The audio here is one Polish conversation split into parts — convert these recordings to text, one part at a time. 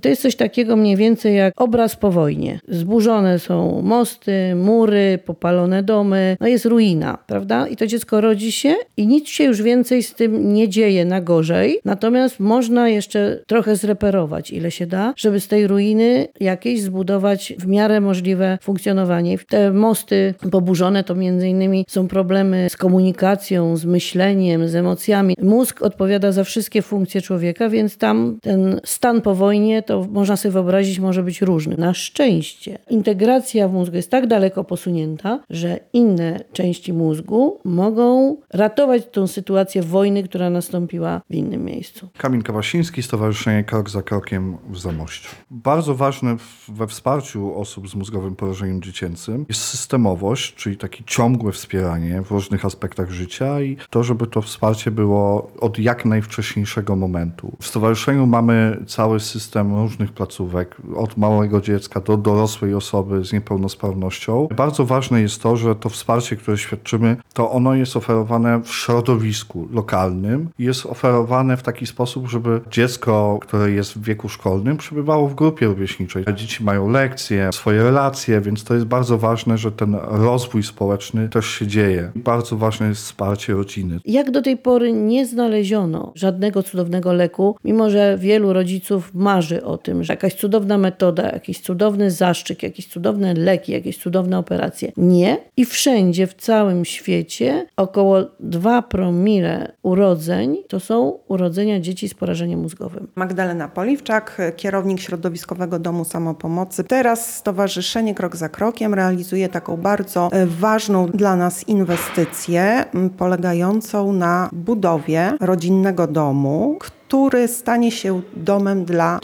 to jest coś takiego mniej więcej jak obraz po wojnie. Zburzone są mosty, mury, popalone domy, jest ruina, prawda? I to dziecko rodzi się i nic się już więcej z tym nie dzieje na gorzej, natomiast można jeszcze trochę zreperować, ile się da, żeby z tej ruiny jakiejś zbudować w miarę możliwe funkcjonowanie. Te mosty poburzone to między innymi są problemy z komunikacją, z myśleniem, z emocjami. Mózg odpowiada za wszystkie funkcje człowieka, więc tam ten stan po wojnie, to można sobie wyobrazić, może być różny. Na szczęście integracja w mózgu jest tak daleko posunięta, że inne części mózgu mogą ratować tą sytuację wojny, która nastąpiła w innym miejscu. Kamil Kawasiński, Stowarzyszenie Krok za Krokiem w Zamościu. Bardzo ważne we wsparciu osób z mózgowym porażeniem dziecięcym jest systemowość, czyli takie ciągłe wspieranie w różnych aspektach życia i to, żeby to wsparcie było od jak najwcześniejszego momentu. W stowarzyszeniu mamy cały system różnych placówek, od małego dziecka do dorosłej osoby z niepełnosprawnością. Bardzo ważne jest to, że to wsparcie, które świadczymy, to ono jest oferowane w środowisku lokalnym i jest oferowane w taki sposób, żeby dziecko, które jest w wieku szkolnym, przebywało w grupie rówieśniczej. Dzieci mają lekcje, swoje relacje, więc to jest bardzo ważne, że ten rozwój społeczny też się dzieje. Bardzo ważne jest wsparcie rodziny. Jak do tej pory nie znaleziono żadnego cudownego leku, mimo że wielu rodziców marzy o tym, że jakaś cudowna metoda, jakiś cudowny zastrzyk, jakieś cudowne leki, jakieś cudowne operacje. Nie. I wszędzie w całym świecie około 2 promile urodzeń to są urodzenia dzieci z porażeniem mózgowym. Magdalena Poliwczak, kierownik Środowiskowego Domu Samopomocy. Teraz Stowarzyszenie Krok za Krokiem realizuje taką bardzo ważną dla nas inwestycję polegającą na budowie rodzinnego domu, który stanie się domem dla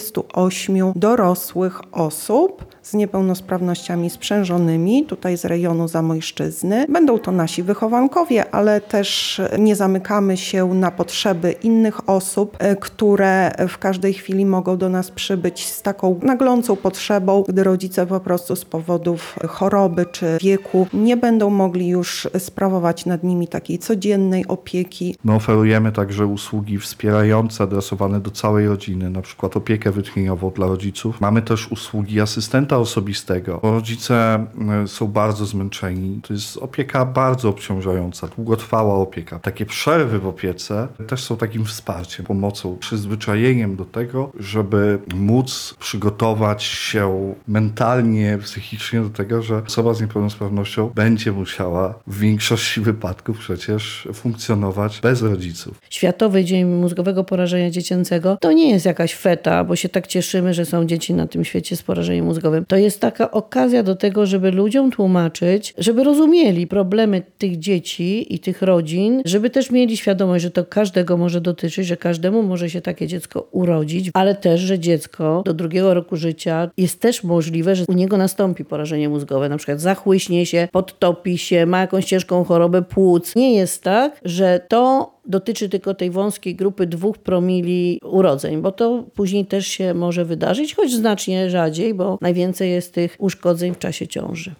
28 dorosłych osób z niepełnosprawnościami sprzężonymi, tutaj z rejonu Zamojszczyzny. Będą to nasi wychowankowie, ale też nie zamykamy się na potrzeby innych osób, które w każdej chwili mogą do nas przybyć z taką naglącą potrzebą, gdy rodzice po prostu z powodów choroby czy wieku nie będą mogli już sprawować nad nimi takiej codziennej opieki. My oferujemy także usługi wspierające, adresowane do całej rodziny, na przykład opiekę wytchnieniową dla rodziców. Mamy też usługi asystenta osobistego, bo rodzice są bardzo zmęczeni. To jest opieka bardzo obciążająca, długotrwała opieka. Takie przerwy w opiece też są takim wsparciem, pomocą, przyzwyczajeniem do tego, żeby móc przygotować się mentalnie, psychicznie do tego, że osoba z niepełnosprawnością będzie musiała w większości wypadków przecież funkcjonować bez rodziców. Światowy Dzień Mózgowego Porażenia Dziecięcego to nie jest jakaś feta, bo się tak cieszymy, że są dzieci na tym świecie z porażeniem mózgowym. To jest taka okazja do tego, żeby ludziom tłumaczyć, żeby rozumieli problemy tych dzieci i tych rodzin, żeby też mieli świadomość, że to każdego może dotyczyć, że każdemu może się takie dziecko urodzić, ale też, że dziecko do 2 roku życia jest też możliwe, że u niego nastąpi porażenie mózgowe, na przykład zachłyśnie się, podtopi się, ma jakąś ciężką chorobę płuc. Nie jest tak, że to dotyczy tylko tej wąskiej grupy 2 promili urodzeń, bo to później też się może wydarzyć, choć znacznie rzadziej, bo najwięcej jest tych uszkodzeń w czasie ciąży.